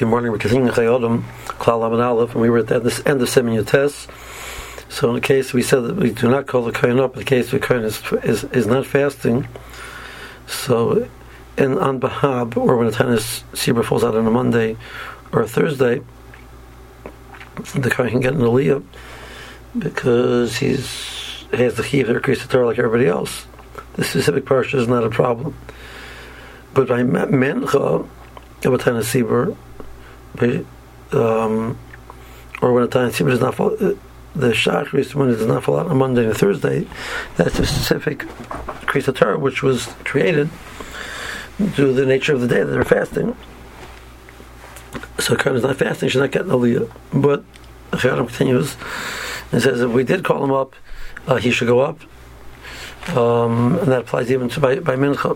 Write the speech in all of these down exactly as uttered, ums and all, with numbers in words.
Good morning. We're continuing Chayodom, Klal Lamed Aleph, and we were at the end of Siman Yotes. So in the case we said that we do not call the Kohen up, in the case the Kohen is, is is not fasting. So in on Bahab, or when the Tanis Sibur falls out on a Monday or a Thursday, the Kohen can get an Aliyah because he's he has the Chiv to increase the Torah like everybody else. The specific parsha is not a problem. But by Mencha of a Tanis Sibur, Um, or when a time does not fall, the Shachris, when it does not fall out on Monday and a Thursday, that's a specific Kriyas Torah which was created due to the nature of the day that they're fasting. So Kohen is not fasting, should not get an Aliyah. But Chayyim continues and says if we did call him up, uh, he should go up, um, and that applies even to by, by Mincha.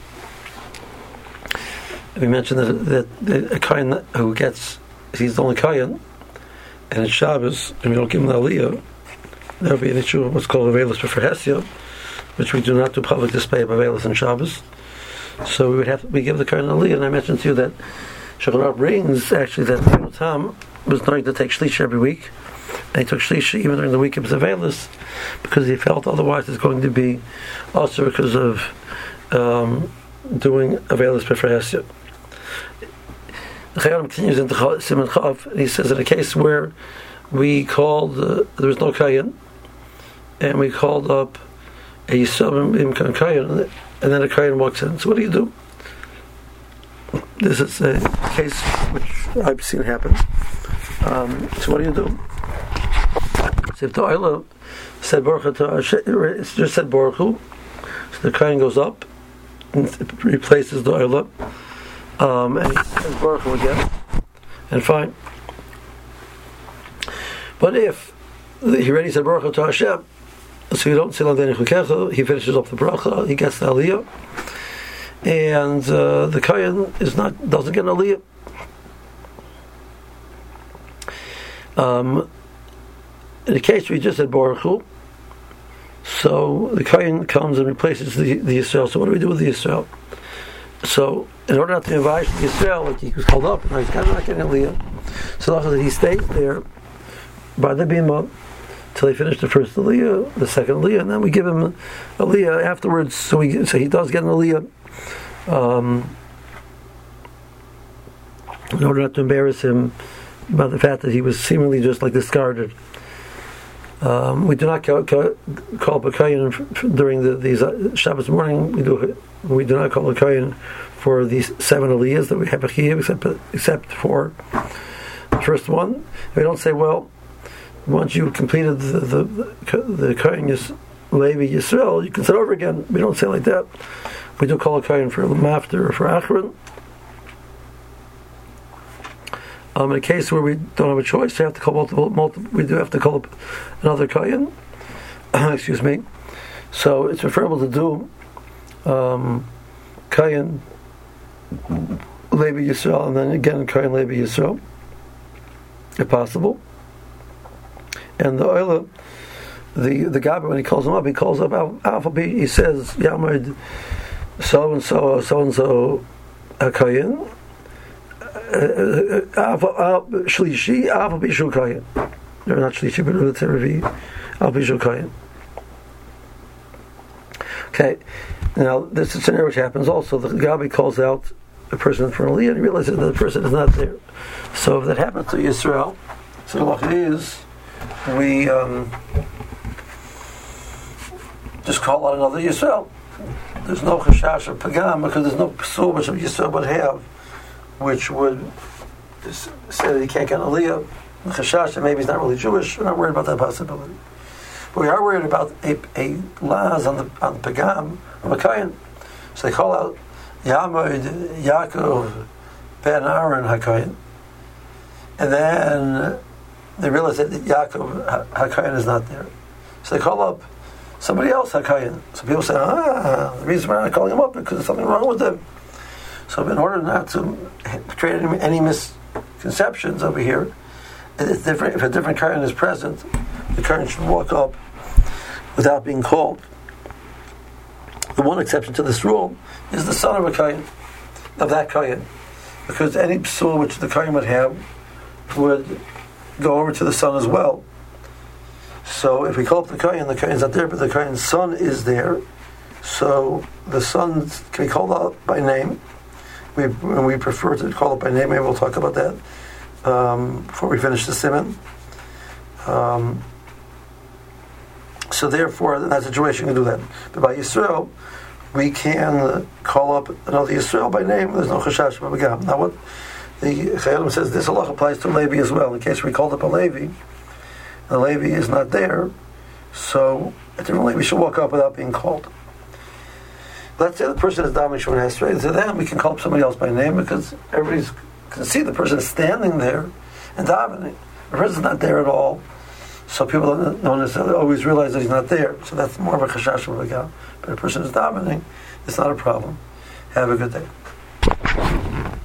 We mentioned that, that a Kohen who gets, he's the only Kohen, and it's Shabbos, and we don't give him the Aliyah, that would be an issue of what's called Avelis B'Ferhesia, which we do not do public display of Avelis on Shabbos. So we would have to, we give the Kohen Aliyah, and I mentioned to you that Shulchan Aruch brings actually that Rabbeinu Tam was known to take Shlish every week, and he took Shlish even during the week of Avelis, because he felt otherwise it's going to be also because of um, doing Avelis B'Ferhesia. The Chayyim continues into Siman Chav, and he says in a case where we called, uh, there was no Kohen, and we called up a Yisrael in Kohen, and then a Kohen walks in. So what do you do? This is a case which I've seen happen. Um, so what do you do? So if the Oila said Baruch Hu, it's just said Baruch Hu, so the Kohen goes up and replaces the Oila. Um, and he says Baruch Hu again, and fine. But if he already said Baruch Hu to Hashem, so you don't say Lavdei Chukecha, he finishes up the bracha, he gets the Aliyah, and uh, the Kohen is not doesn't get an Aliyah. Um, in the case we just said Baruch Hu, so the Kohen comes and replaces the, the Yisrael. So what do we do with the Yisrael? So, in order not to invite Yisrael, like he was called up, and he's kind of not getting Aliyah, so that he stays there by the Bima till he finished the first Aliyah, the second Aliyah, and then we give him Aliyah afterwards, so, we, so he does get an Aliyah. Um, in order not to embarrass him by the fact that he was seemingly just like discarded. Um, we do not call, call, call a Kohen during the, these uh, Shabbos morning. We do we do not call a Kohen for these seven Aliyahs that we have a Chiyuv, except except for the first one. We don't say, well, once you completed the the the, the Kohen Yis, Levi Yisrael, you can start over again. We don't say like that. We do call a Kohen for Mafter or for Achron. Um, in a case where we don't have a choice, we have to call multiple, multiple we do have to call up another Kohen. Excuse me. So it's preferable to do um, Kohen Levi Yisrael, and then again Kohen Levi Yisrael, if possible. And the Oila, the the Gabbai, when he calls him up, he calls up Alpha B. He says Yamid so and so so and so a Kohen. Shlishi, Alpha Bishul Kohen. No, not Shlishi, but Revi, Alpha Bishul Kohen. Okay, now this is a scenario which happens also. The Gabbai calls out a person for Aliyah and realizes that the person is not there. So if that happens to Yisrael, so the law is we um, just call out another Yisrael. There's no Chashash or Pagam because there's no P'sul which Yisrael would have, which would say that he can't get an Aliyah. Chashash, maybe he's not really Jewish. We're not worried about that possibility. But we are worried about a, a laws on the on the Pagam of a Kohen. So they call out Yamud, Yaakov, Ben Aaron HaKohen. And then they realize that Yaakov HaKohen is not there. So they call up somebody else HaKohen. So people say, ah, the reason we're not calling him up is because there's something wrong with him. So in order not to create any, any misconceptions over here, it's different. If a different Kohen is present, the Kohen should walk up without being called. The one exception to this rule is the son of a Kohen, of that Kohen. because any psul which the kohen would have would go over to the son as well. So if we call up the kohen, the kohen's not there, but the kohen's son is there. So the son can be called out by name. We we prefer to call it by name. Maybe we'll talk about that um, before we finish the siman. Um, so therefore, in that situation, we can do that. But by Yisrael, we can call up another Yisrael by name. There's no chashash b'gam. Now, what the Chayyim says, this halach applies to Levi as well. In case we called up a Levi, the Levi is not there, so a different Levi should walk up without being called. Let's say the person is davening Shemona Esrei. So then we can call up somebody else by name because everybody can see the person is standing there and davening. The person's not there at all, so people don't necessarily always realize that he's not there. So that's more of a chashash b'gam. But if a person is davening, it's not a problem. Have a good day.